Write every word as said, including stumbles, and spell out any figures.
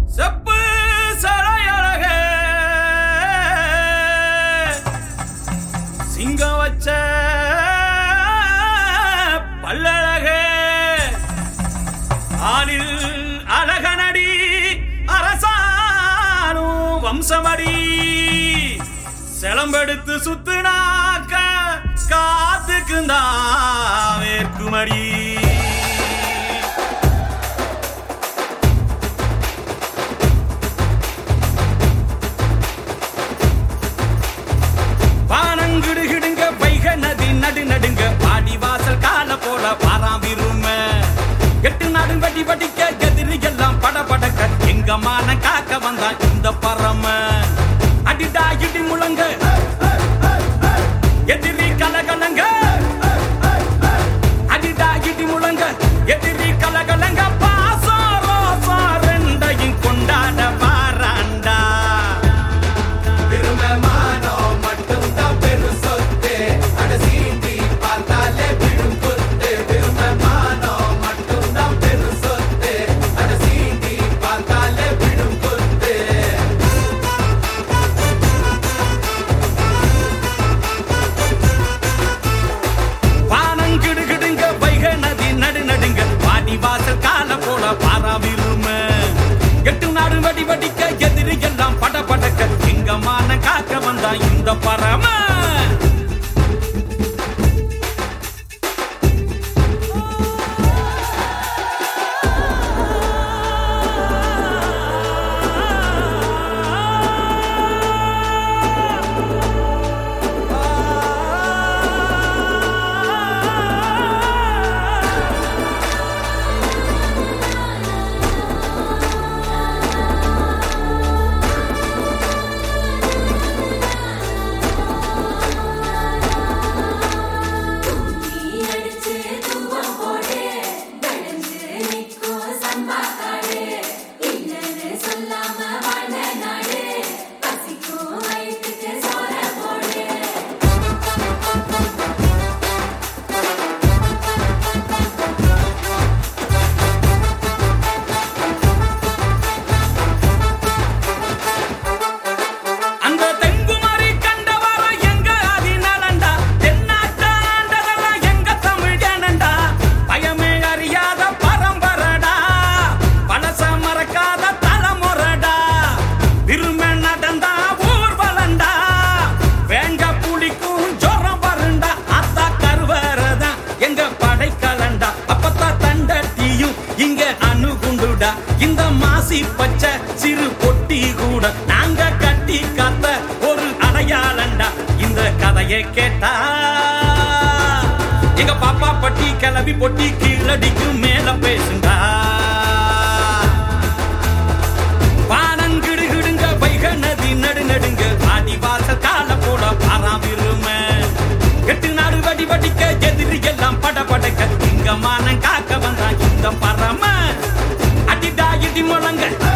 செப்பு சரையழக சிங்கம் வச்ச பல்லழக ஆளில் அழகனடி அரசானும் வம்சமடி செலம்பெடுத்து சுத்துனாக்க காத்துக்குந்தா வேர்க்குமடி வானங்கிடுகிடுங்க வைக நதி நடு நடுங்க பாடி வாசல் கால போல பாராவிரும எட்டு நாடு வடி வடிக்க எதிரி எல்லாம் பட படக்க எங்க மான காக்க வந்தா இந்த பரம அடிடா இடி முழங்க எதிரி கலகலங்க அடிடா இடி முழங்க எதிரி கலகலங்க பாசோ ரோசா ரெண்டையும் கொண்டாட வாராண்டா திருமமானோ மட்டும் தான் பெரு சொத்து அட சீண்டி பார்த்தாலே விடும் குத்து திருமமானோ மட்டும் தான் பெரு சொத்து அட சீண்டி பார்த்தாலே விடும் குத்து வானங்கிடுகிடுங்க வைக நதி நடு நடுங்க பாடி வாசல் கால போல பாராவிரும எட்டு நாடு வடி வடிக்க எதிரி எல்லாம் பட படக்க சிங்கமான காக்க வந்தா இந்த பரம இந்த மாசி பச்சை சிறு பொட்டி கூட நாங்க கட்டி காத்த ஒரு அடையாளண்டா இந்த கதையை கேட்டா எங்க பாப்பா பட்டி கிளவி பொட்டி கீழடிக்கு மேல பேசுண்டா வானங்கிடுகிடுங்க வைக நதி நடு நடுங்க ஆடி வாசல் கால போட பாராவிரும எட்டு நாடு வடி வடிக்க எதிரி எல்லாம் பட படக்க இங்க மானம் காக்க வந்தா இந்த பரம அடிடா இடி முழங்க